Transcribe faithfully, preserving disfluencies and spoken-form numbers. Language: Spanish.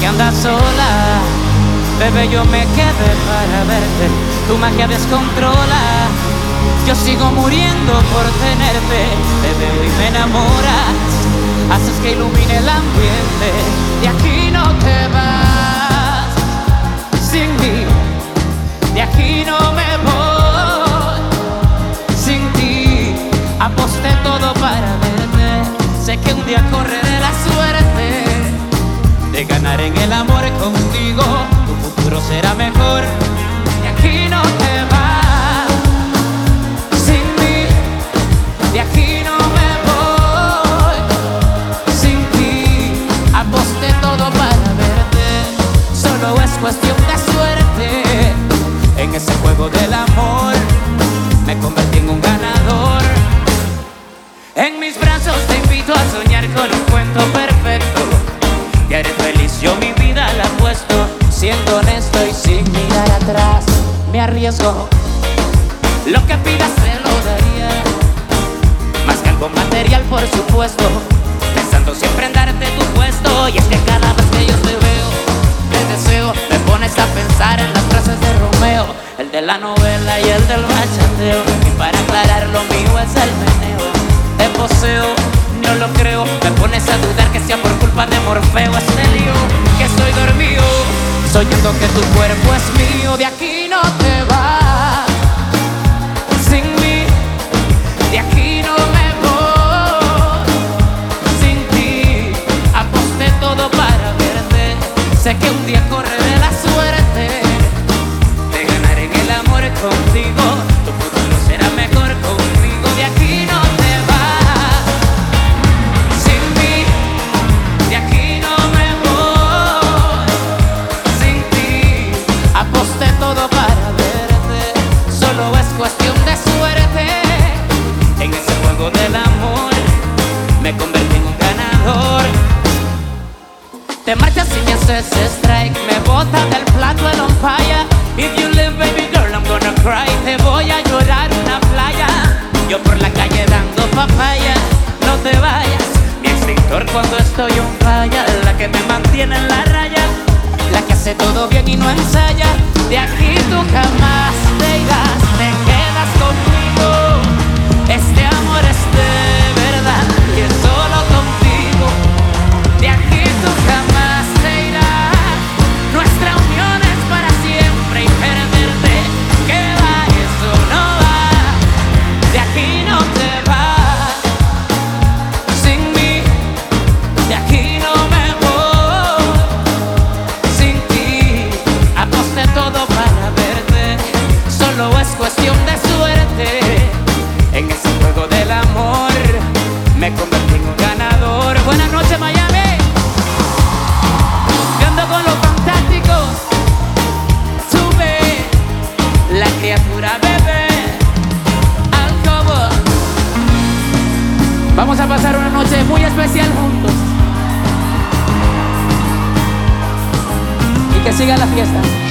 andas sola, bebé, yo me quedé para verte. Tu magia descontrola, yo sigo muriendo por tenerte. Te veo y me enamoras, haces que ilumine el ambiente. De aquí no te vas sin mí, de aquí no me voy sin ti. Aposté todo para verte, sé que un día correré la suerte de ganar en el amor contigo. Tu futuro será mejor, de aquí no te vas sin mí, de aquí no me voy sin ti. Aposté todo para verte, solo es cuestión de suerte. En ese juego del amor me convertí en un ganador. En mis brazos te invito a soñar con un cuento perfecto. Ya eres feliz, yo mi vida la apuesto. Siendo honesto y sin mirar atrás, me arriesgo. Lo que pidas te lo daría, más que algo material por supuesto, pensando siempre en darte tu puesto. Y es que cada vez que yo te veo, te deseo, me pones a pensar en las frases de Romeo, el de la novela y el del bachateo. Y para aclarar, lo mío es el meneo, te poseo, no lo creo. Me pones a dudar que sea por culpa de Morfeo. Este lío que estoy dormido, soñando que tu cuerpo es mío. De aquí no te vas sin mí, de aquí no me voy sin ti. Aposté todo para verte, sé que un día correré la suerte de ganar en el amor contigo. Tu futuro será mejor conmigo. De aquí no te vas sin mí, de aquí no me voy sin ti. Aposté todo para verte, solo es cuestión de suerte. En ese juego del amor me convertí en un ganador. Te marchas y me haces strike, me botan del plato el on fire. If you leave, baby girl, I'm gonna cry. Te voy a llorar una playa, yo por la calle dando papaya. No te vayas, mi extintor cuando estoy on fire, la que me mantiene en la raya, la que hace todo bien y no ensaya. De aquí tú jamás te irás, te quedas conmigo. Este amor es de verdad y es solo contigo. De aquí tú jamás te irás, nuestra unión es para siempre y perderte, que va, eso no va. De aquí no te vas sin mí, de aquí no me voy sin ti. Aposté todo para verte, solo es cuestión de suerte. En ese juego del amor me convertí en un ganador. Buenas noches, Miami. Yo ando con los fantásticos. Sube la criatura, bebé, al cobo. Vamos a pasar una noche muy especial juntos y que siga la fiesta.